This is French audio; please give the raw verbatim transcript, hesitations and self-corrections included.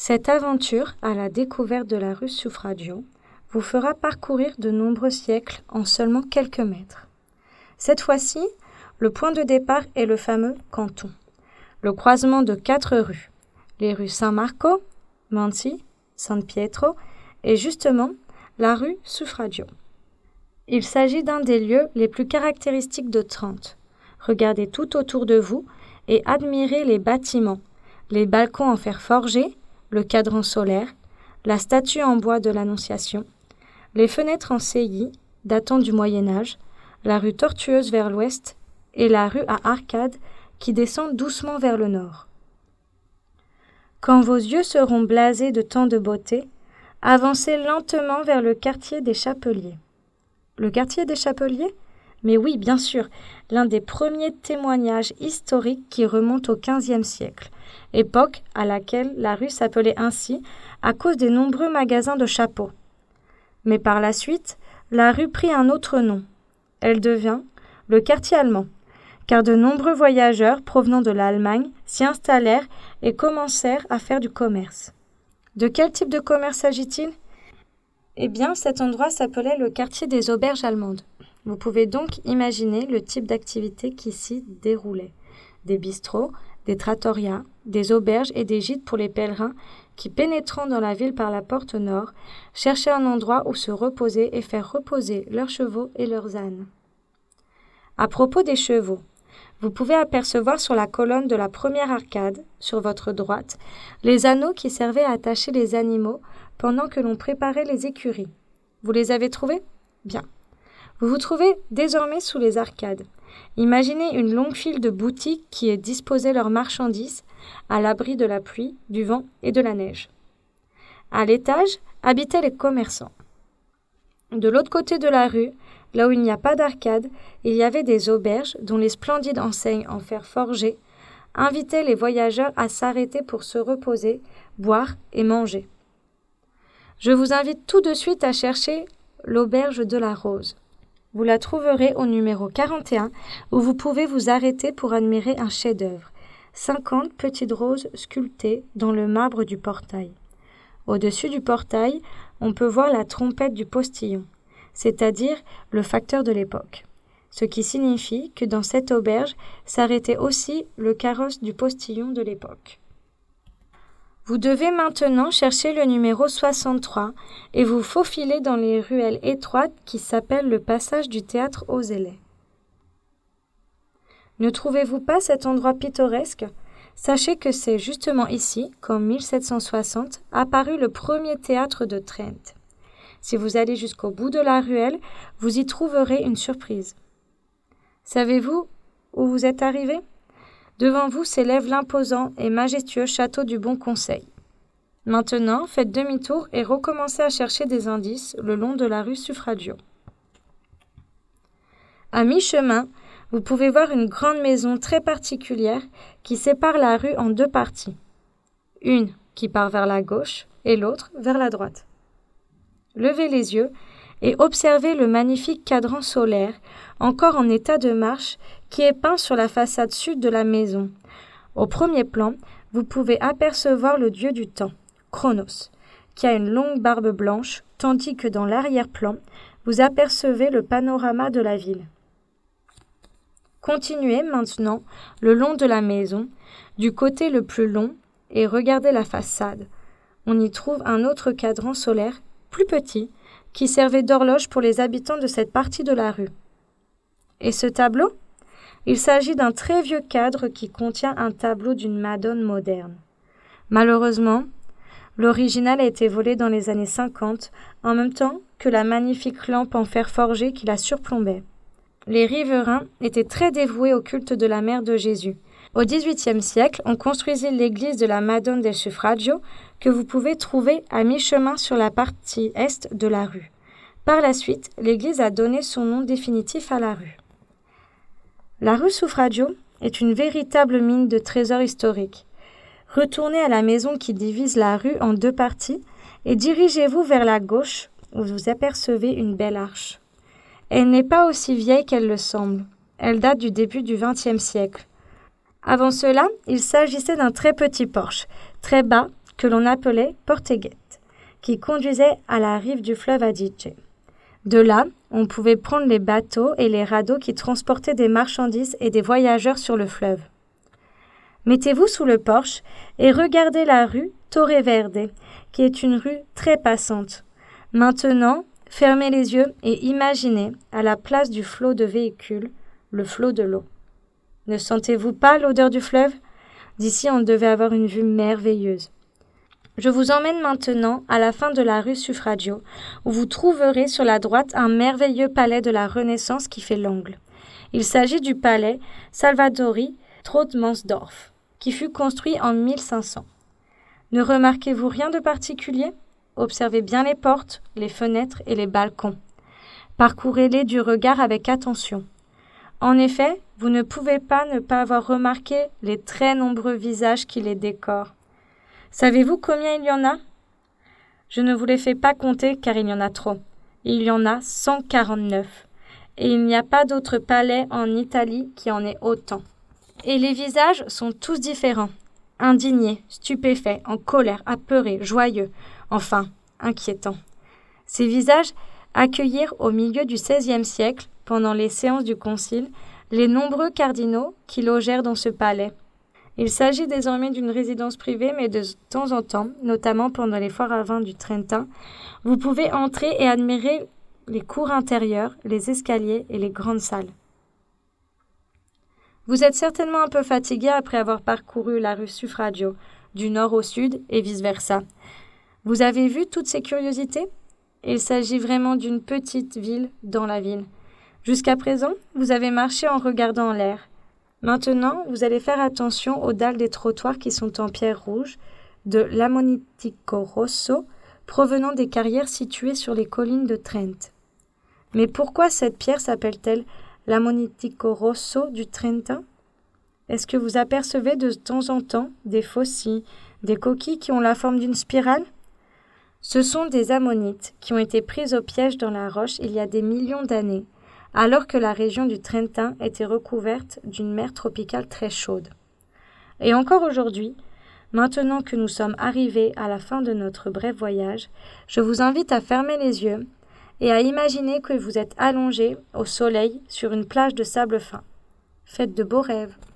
Cette aventure à la découverte de la rue Suffragio vous fera parcourir de nombreux siècles en seulement quelques mètres. Cette fois-ci, le point de départ est le fameux Canton, le croisement de quatre rues, les rues San Marco, Manzi, San Pietro et justement la rue Suffragio. Il s'agit d'un des lieux les plus caractéristiques de Trente. Regardez tout autour de vous et admirez les bâtiments, les balcons en fer forgé, le cadran solaire, la statue en bois de l'Annonciation, les fenêtres en saillie datant du Moyen Âge, la rue tortueuse vers l'ouest et la rue à arcades qui descend doucement vers le nord. Quand vos yeux seront blasés de tant de beauté, avancez lentement vers le quartier des Chapeliers. Le quartier des Chapeliers ? Mais oui, bien sûr, l'un des premiers témoignages historiques qui remonte au quinzième siècle, époque à laquelle la rue s'appelait ainsi à cause des nombreux magasins de chapeaux. Mais par la suite, la rue prit un autre nom. Elle devient le quartier allemand, car de nombreux voyageurs provenant de l'Allemagne s'y installèrent et commencèrent à faire du commerce. De quel type de commerce s'agit-il ? Eh bien, cet endroit s'appelait le quartier des auberges allemandes. Vous pouvez donc imaginer le type d'activité qui s'y déroulait. Des bistrots, des trattorias, des auberges et des gîtes pour les pèlerins qui, pénétrant dans la ville par la porte nord, cherchaient un endroit où se reposer et faire reposer leurs chevaux et leurs ânes. À propos des chevaux, vous pouvez apercevoir sur la colonne de la première arcade, sur votre droite, les anneaux qui servaient à attacher les animaux pendant que l'on préparait les écuries. Vous les avez trouvés ? Bien. Vous vous trouvez désormais sous les arcades. Imaginez une longue file de boutiques qui disposaient leurs marchandises à l'abri de la pluie, du vent et de la neige. À l'étage habitaient les commerçants. De l'autre côté de la rue, là où il n'y a pas d'arcade, il y avait des auberges dont les splendides enseignes en fer forgé invitaient les voyageurs à s'arrêter pour se reposer, boire et manger. Je vous invite tout de suite à chercher l'auberge de la Rose. Vous la trouverez au numéro quarante et un où vous pouvez vous arrêter pour admirer un chef-d'œuvre, cinquante petites roses sculptées dans le marbre du portail. Au-dessus du portail, on peut voir la trompette du postillon, c'est-à-dire le facteur de l'époque, ce qui signifie que dans cette auberge s'arrêtait aussi le carrosse du postillon de l'époque. Vous devez maintenant chercher le numéro soixante-trois et vous faufiler dans les ruelles étroites qui s'appellent le passage du théâtre aux Élets. Ne trouvez-vous pas cet endroit pittoresque ? Sachez que c'est justement ici qu'en mille sept cent soixante apparut le premier théâtre de Trent. Si vous allez jusqu'au bout de la ruelle, vous y trouverez une surprise. Savez-vous où vous êtes arrivé ? Devant vous s'élève l'imposant et majestueux château du Bon Conseil. Maintenant, faites demi-tour et recommencez à chercher des indices le long de la rue Suffragio. À mi-chemin, vous pouvez voir une grande maison très particulière qui sépare la rue en deux parties. Une qui part vers la gauche et l'autre vers la droite. Levez les yeux et observez le magnifique cadran solaire, encore en état de marche, qui est peint sur la façade sud de la maison. Au premier plan, vous pouvez apercevoir le dieu du temps, Chronos, qui a une longue barbe blanche, tandis que dans l'arrière-plan, vous apercevez le panorama de la ville. Continuez maintenant le long de la maison, du côté le plus long, et regardez la façade. On y trouve un autre cadran solaire, plus petit, qui servait d'horloge pour les habitants de cette partie de la rue. Et ce tableau ? Il s'agit d'un très vieux cadre qui contient un tableau d'une Madone moderne. Malheureusement, l'original a été volé dans les années cinquante, en même temps que la magnifique lampe en fer forgé qui la surplombait. Les riverains étaient très dévoués au culte de la mère de Jésus. Au dix-huitième siècle, on construisit l'église de la Madone del Suffragio que vous pouvez trouver à mi-chemin sur la partie est de la rue. Par la suite, l'église a donné son nom définitif à la rue. La rue Suffragio est une véritable mine de trésors historiques. Retournez à la maison qui divise la rue en deux parties et dirigez-vous vers la gauche où vous apercevez une belle arche. Elle n'est pas aussi vieille qu'elle le semble. Elle date du début du vingtième siècle. Avant cela, il s'agissait d'un très petit porche, très bas, que l'on appelait Porteghette, qui conduisait à la rive du fleuve Adige. De là, on pouvait prendre les bateaux et les radeaux qui transportaient des marchandises et des voyageurs sur le fleuve. Mettez-vous sous le porche et regardez la rue Torre Verde, qui est une rue très passante. Maintenant, fermez les yeux et imaginez, à la place du flot de véhicules, le flot de l'eau. Ne sentez-vous pas l'odeur du fleuve? D'ici, on devait avoir une vue merveilleuse. Je vous emmène maintenant à la fin de la rue Suffragio, où vous trouverez sur la droite un merveilleux palais de la Renaissance qui fait l'angle. Il s'agit du palais Salvadori Trotmansdorff, qui fut construit en mille cinq cents. Ne remarquez-vous rien de particulier? Observez bien les portes, les fenêtres et les balcons. Parcourez-les du regard avec attention. En effet, vous ne pouvez pas ne pas avoir remarqué les très nombreux visages qui les décorent. Savez-vous combien il y en a? Je ne vous les fais pas compter car il y en a trop. Il y en a cent quarante-neuf. Et il n'y a pas d'autre palais en Italie qui en ait autant. Et les visages sont tous différents. Indignés, stupéfaits, en colère, apeurés, joyeux, enfin, inquiétants. Ces visages accueillirent au milieu du seizième siècle, pendant les séances du concile, les nombreux cardinaux qui logèrent dans ce palais. Il s'agit désormais d'une résidence privée, mais de temps en temps, notamment pendant les foires à vin du Trentin, vous pouvez entrer et admirer les cours intérieures, les escaliers et les grandes salles. Vous êtes certainement un peu fatigué après avoir parcouru la rue Suffragio, du nord au sud et vice-versa. Vous avez vu toutes ces curiosités? Il s'agit vraiment d'une petite ville dans la ville. Jusqu'à présent, vous avez marché en regardant en l'air. Maintenant, vous allez faire attention aux dalles des trottoirs qui sont en pierre rouge de l'Ammonitico Rosso, provenant des carrières situées sur les collines de Trent. Mais pourquoi cette pierre s'appelle-t-elle l'Ammonitico Rosso du Trentin? Est-ce que vous apercevez de temps en temps des faucilles, des coquilles qui ont la forme d'une spirale? Ce sont des ammonites qui ont été prises au piège dans la roche il y a des millions d'années, alors que la région du Trentin était recouverte d'une mer tropicale très chaude. Et encore aujourd'hui, maintenant que nous sommes arrivés à la fin de notre bref voyage, je vous invite à fermer les yeux et à imaginer que vous êtes allongé au soleil sur une plage de sable fin. Faites de beaux rêves.